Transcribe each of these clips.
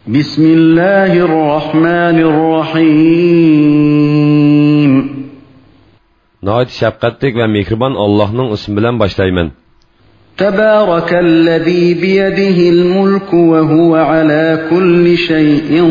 Bismillahirrahmanirrahim. Nəhayət şəfqətlik və mehriban Allah'ın ismi bilan başlayman. Təbarəkəl-ləzî biyedihil-mulku və huve alâ kulli şeyin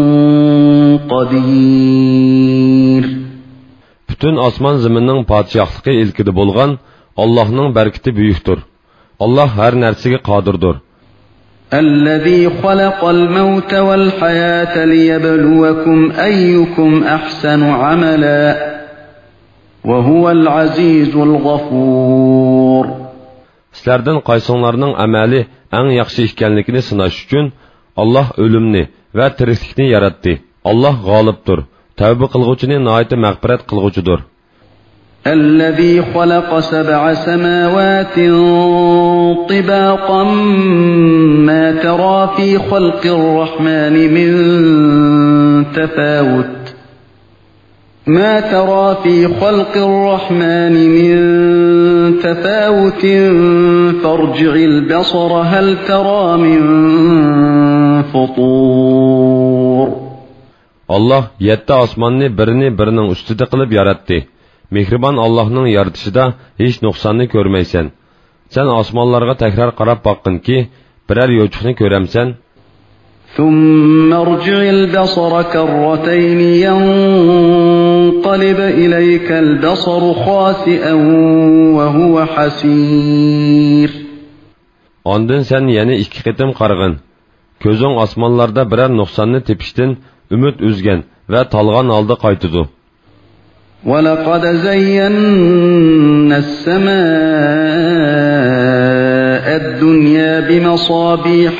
qadir. Bütün osmon zaminning padişahlığı ilkide bolğan Allah'ın bərkəti büyüktür. Allah hər nərsəyə qadirdir. الذي خلق الموت والحياة ليبلوكم أيكم أحسن عملا وهو العزيز الغفور. Sizlərdən qaysonlarının əməli ən yaxşı ikənligini sınaş üçün Allah ölümni və tiriklikni yaratdı. Allah g'olibdir. Tövbə qılğucunu nəhayət məğfirət qılğucudur. الذي خلق 7 سماوات طباقا ما ترى في خلق الرحمن من تفاوت فارجع البصر هل ترى من فطور. Allah 7 osmonni birinin ustida qilib yaratdi. Mehriban Allah'ın yaratışıda hiç noksanını görmeysen. Sen osmonlarga tekrar qarab baqqın ki, birer yo'chuqni ko'ramsan. ثم ارجع البصر كرتين ينقلب إليك البصر خاسئا وهو حسير. Ondan sen yani 2 qitim qarg'in. Ko'zing osmonlarda birer noksanını tepishdan ümid üzgen ve talgan aldı qaytıdı. وَلَقَدْ زَيَّنَّا السَّمَاءَ الدُّنْيَا بِمَصَابِيحَ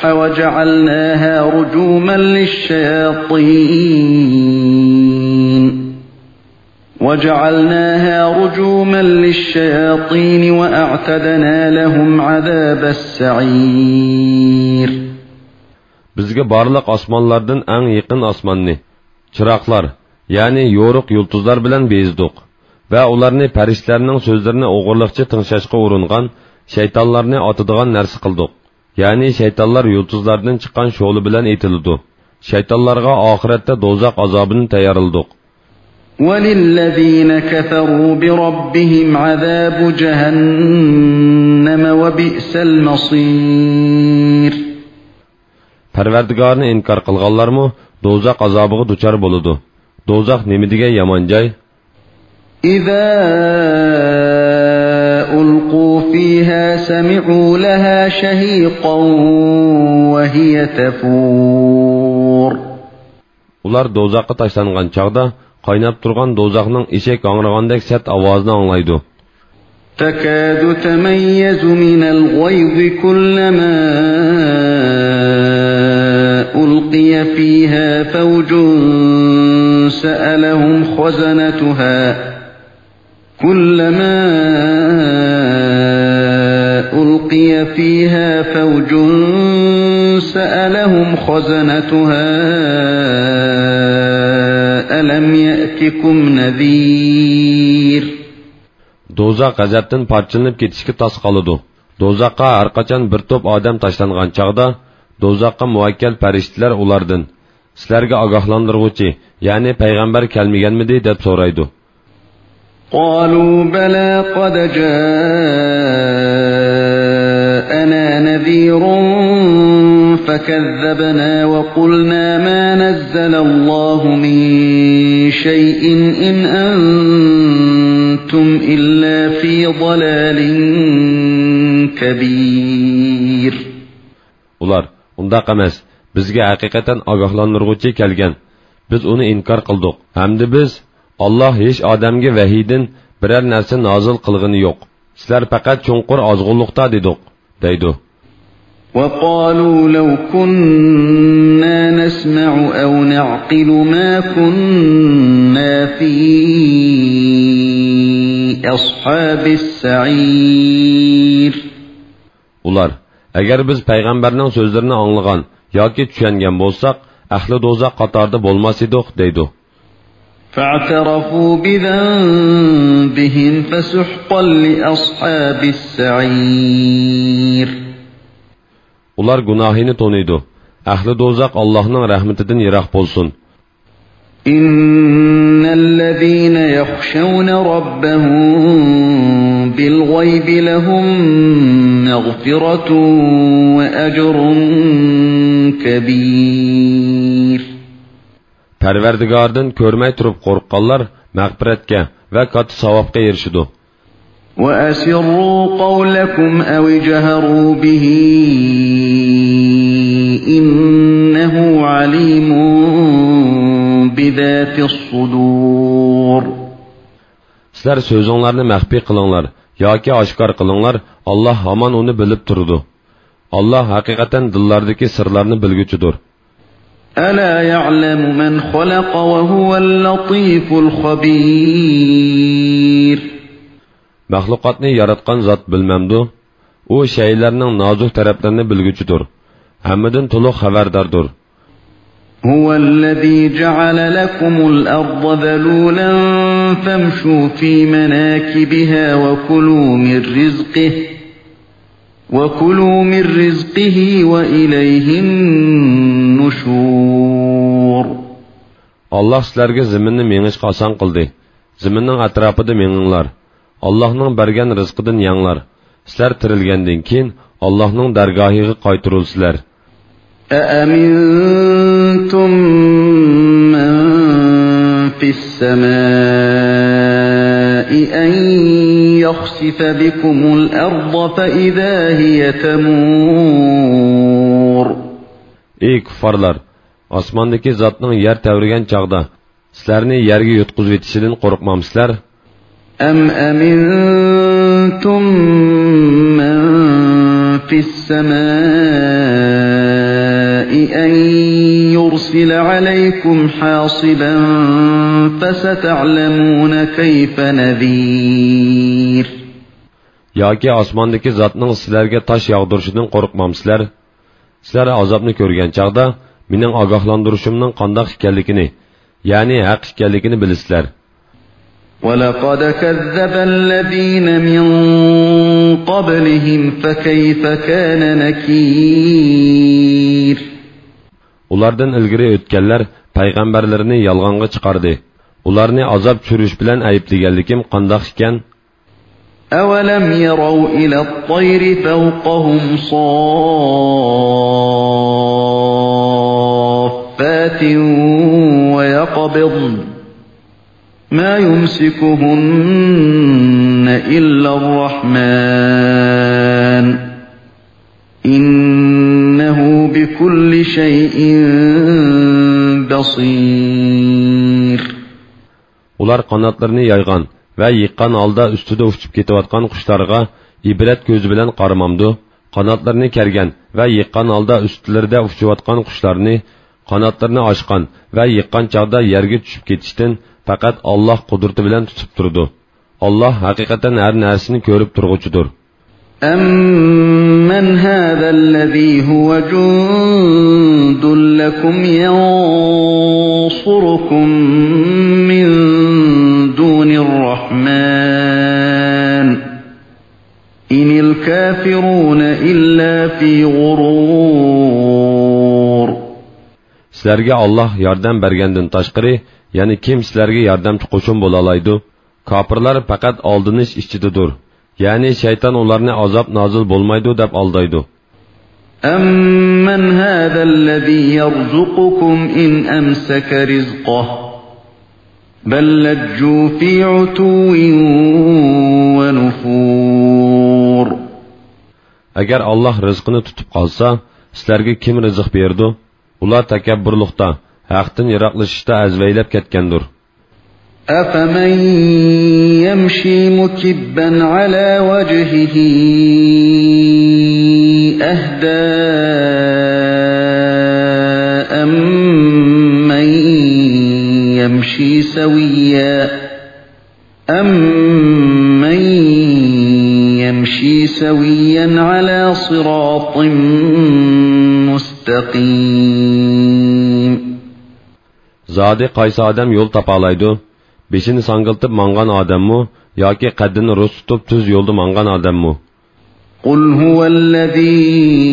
وَجَعَلْنَاهَا رُجُومًا لِلشَّيَاطِينِ وَأَعْتَدْنَا لَهُمْ عَذَابَ السَّعِيرِ. Bizge barlıq osmonlardan eng yaqin osmonni, chiroqlar, yani yoruq yulduzlar bilan bezdik ve ularni perişlerinin sözlerini o'g'irliqcha tingshashga uringan şeytanlarni otadigan narsa qildik. Yani şeytanlar yulduzlardan chiqqan sho'li bilan etildi. Şeytanlarga oxiratda do'zax azobini tayyorladik. وَلِلَّذِينَ كَفَرُوا بِرَبِّهِمْ عَذَابُ جَهَنَّمَ وَبِئْسَ الْمَصِيرُ. Parvardigarni inkar qilganlarmi do'zax azobiga duchor bo'ladi. Do'zax nima degan yomon joy? إِذَا أُلْقُوا فِيهَا سَمِعُوا لَهَا شَهِيقًا وَهِيَ تَفُورُ. Ular do'zaxga tashlangan chaqda qaynab turgan do'zaxning eshak angragandek sert ovozini anglaydi. تَكَادُ تَمَيَّزُ مِنَ الْغَيْظِ كُلَّمَا أُلْقِيَ فِيهَا فَوْجٌ سألهم خزنتها ألم يأتكم نذير. Do'zax g'azabdan parchalanib ketishga tos qoladi. Do'zaxga har qachon bir to'p odam tashlangan chaqda do'zaxga muvakkal farishtalar ulardan sizlarga ogohlantiruvchi, ya'ni payg'ambar kelmaganmidi deb so'raydi. قالوا بلى قد جاءنا نذير فكذبنا وقلنا ما نزل الله من شيء إن أنتم إلا في ضلال كبير. Ular undaq emas. Bizga haqiqatan ogohlantiruvchi kelgan. Biz uni inkor qildik. Hamda biz Allah hech odamga vahiydan biror narsa nozil qilgani yo'q. Sizlar faqat cho'nqur ozg'unliqda dedik, deydi. وَقَالُوا لَوْ كُنَّا نَسْمَعُ أَوْ نَعْقِلُ مَا كُنَّا فِي أَصْحَابِ السَّعِيرِ. Ular, agar biz payg'ambarning so'zlarini anglagan yoki tushungan bo'lsak, ahli do'zax qatorida bo'lmas edik, deydi. فَاعْتَرَفُوا بِذَنبِهِمْ فَسُحْقًا لِأَصْحَابِ السَّعِيرِ. Ular günahını tonuydu. ahli do'zax Allohning rahmatidan yiroq bo'lsin. innallazina yakhshawna rabbahum bil g'aybi lahum maghfiratun va ajrun kabir. Parvardigordan ko'rmay turib qo'rqqanlar mag'firatga va katta savobga erishadi. Va asirru qawlakum aw jaharu bihi innahu alimun bizatis sudur. Sizlar so'zinglarni maxfiy qilinglar yoki oshkor qilinglar, Alloh hamon uni bilib turadi. Alloh haqiqatan dillardagi sirlarni bilguchidir. ألا يعلم من خلق وهو اللطيف الخبير. Mahluqotni yaratgan zot bilmamdi. U shaylarning nozuk taraflarini bilguchidir. Hammadan to'liq xabardordir. هو الذي جعل لكم الأرض ذلولا فامشوا في مناكبها وكلوا من رزقه وإليه النشور. Allah sizlarga zaminni mengishga oson qildi. Zaminning atrofida menginglar. Allohning bergan rizqidan yanglar. Sizlar tirilgandan keyin Allohning dargohiga qaytirilsizlar. أأمنتم من في السماء أن يخسف بكم الأرض فإذا هي تمور. Ey kuffarlar, osmondagi zotning yer tavrigan chaqda sizlarni yerga yutqizib etishidan qo'rqmamsizlar? Am amintum man fis samaa'i an yursila alaykum hasiban fasata'lamuna kayfa nadhir. Yoki osmondagi zotning sizlarga tosh yog'dirishidan qo'rqmamsizlar? Sizlar azobni ko'rgan chaqda mening ogohlantirishimning qanday ekanligini, ya'ni haq ekanligini bilasizlar. وَلَقَدْ كَذَّبَ الَّذِينَ مِنْ قَبْلِهِمْ فَكَيْفَ كَانَ نَكِيرٌ. Ulardan ilgari o'tganlar payg'ambarlarni yolg'onga chiqardi. Ularni azob tushirish bilan ayblaganligim qanday ekan? أَوَلَمْ يَرَوْا إِلَى الطَّيْرِ فَوْقَهُمْ صَافَّاتٍ وَيَقْبِضْنَ مَا يُمْسِكُهُنَّ إِلَّا الرَّحْمَنُ إِنَّهُ بِكُلِّ شَيْءٍ بَصِيرٌ. Ular qanotlarını yaygan ve yıqqan halda üstüde uçup ketayotgan qushlarga ibret ko'zi bilan qaramamdı. Qanotlarını kergan ve yıqqan halda üstlerinde uçuyotgan qushlarni qanotlarını açqan ve yıqqan çağda yerge tushib ketishdan faqat Allah qudrati bilan tutib turdi. Allah haqiqatan her narsani ko'rib turg'uchidir. أَمَّنْ هَذَا الَّذِي هُوَ جُندٌ لَكُمْ يَنصُرُكُم مِّن دُونِ الرَّحْمَنِ إِنِ الْكَافِرُونَ إِلَّا فِي غُرُورٍ. Sizlarga Allah yordam bergandan tashqari, ya'ni kim sizlarga yordamchi qo'shin bo'la oladi? Kofirlar faqat oldinish ichidadir. Ya'ni shayton ularni azob nozil bo'lmaydi deb aldaydi. Amman hadallazi yarzuqukum in amsaka rizqah bal lajju fi utuwin wa nufur. Agar Allah rizqini tutib qolsa, sizlarga kim rizq berdi? Ular takabburlikda, haqdan yiroqlashishda azvaylab ketgandir. أَفَمَنْ يَمْشِي مُكِبًّا عَلَى وَجْهِهِ أَهْدَى أَمَّنْ يَمْشِي سَوِيًّا عَلَى صِرَاطٍ مُسْتَقِيمٍ. Zadi qaysi odam yo'l topalaydi? Beşini sangıltıp mangan adammu, yoki qaddini rus tutup tuz yolda mangan adammu. قل هو الذي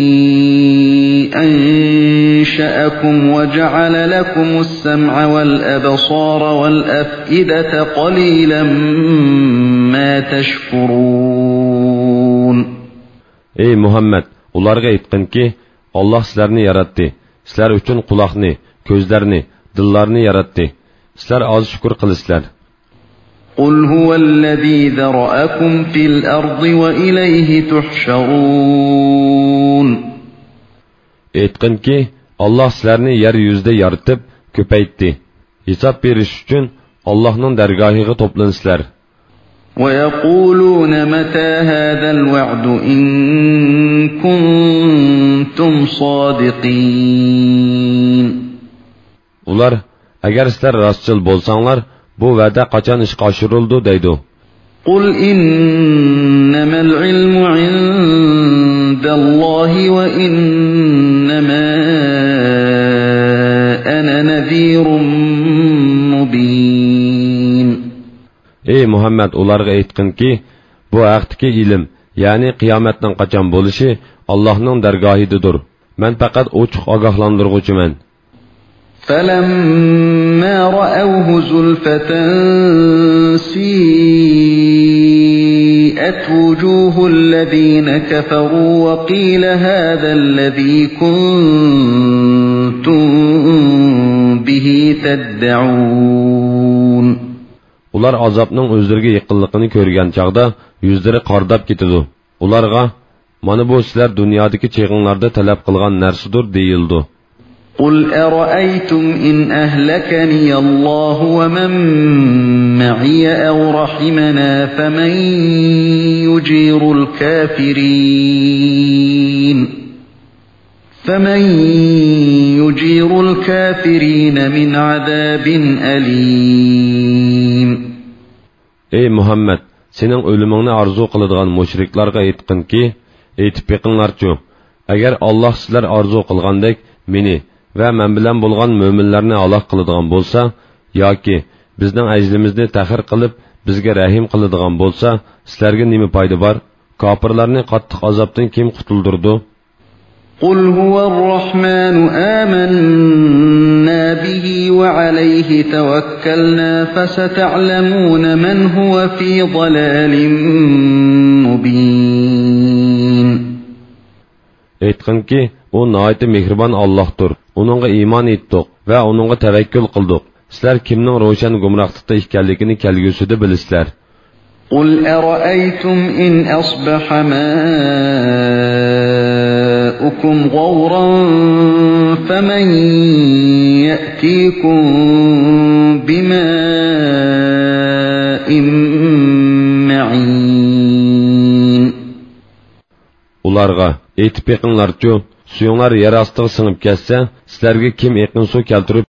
أنشأكم وجعل لكم السمع والأبصار والأفئدة قليلا ما تشكرون. Ey Muhammed, ularga aytqin ki, Allah sizlarni yaratdi. Sizlar uchun quloqni, ko'zlarni, dillarni yaratdi. Sizlar oz shukr qilasizlar. قل هو الذي ذرأكم في الأرض وإليه تحشرون. Aytqin ki, Allah sizlarni yer yuzida yaratib, ko'paytdi. Hisob berish uchun Allohning dargohiga to'plansizlar. ويقولون متى هذا الوعد إن كنتم صادقين. Ular, agar sizlar rostchil bo'lsanglar, bu va'da qachon ishga oshirildi deydi. قل إنما العلم عند الله وإنما أنا نذير مبين. Ey Muhammed, ularga aytqin ki, bu haqdagi ilm, ya'ni qiyomatning qachon bo'lishi Allohning dargohidadir. Men faqat ochiq ogohlantiruvchiman. فَلَمَّا رَأَوْهُ زُلْفَةً سِيئَتْ وُجُوهُ الَّذِينَ كَفَرُوا وَقِيلَ هَذَا الَّذِي كُنتُم بِهِ تَدَّعُونَ. Ular azobning o'zlariga yaqinligini ko'rgan chaqda yuzlari qordab ketadi. Ularga, mana bu sizlar dunyodagi cheg'inlarda talab qilgan narsadir deyildi. قل أرأيتم إن أهلكني الله ومن معي أو رحمنا فمن يجير الكافرين من عذاب أليم. Ey Muhammed, senin ölümünü arzu kılıdığın müşriklarga aytqin ki, aytib beqinglarchu, agar Allah sizlar arzu qilgandek meni va men bilan bo'lgan mo'minlarni aloq qiladigan bo'lsa, yoki bizning ajlimizni ta'xir qilib bizga rahim qiladigan bo'lsa, sizlarga nima foyda bor? Kofirlarni qattiq azobdan kim qutuldirdi? قل هو الرحمن آمنا به وعليه توكلنا فستعلمون من هو في ضلال مبين. Aytqin ki, o nəhayət mehriban Allah'tır. Onunğa iman etdik və onunğa təvəkkül qıldıq. Sizlər kimnin roşan gumraqlıqda ikənligini kəlgüsüdə bilisizlər. قل أرأيتم إن أصبح ماؤكم غورا فمن يأتيكم بماء معين. Ularga aytib beqinglarchu, suyunlar yer astiga singib ketsa, sizlarga kim eqin su keltirib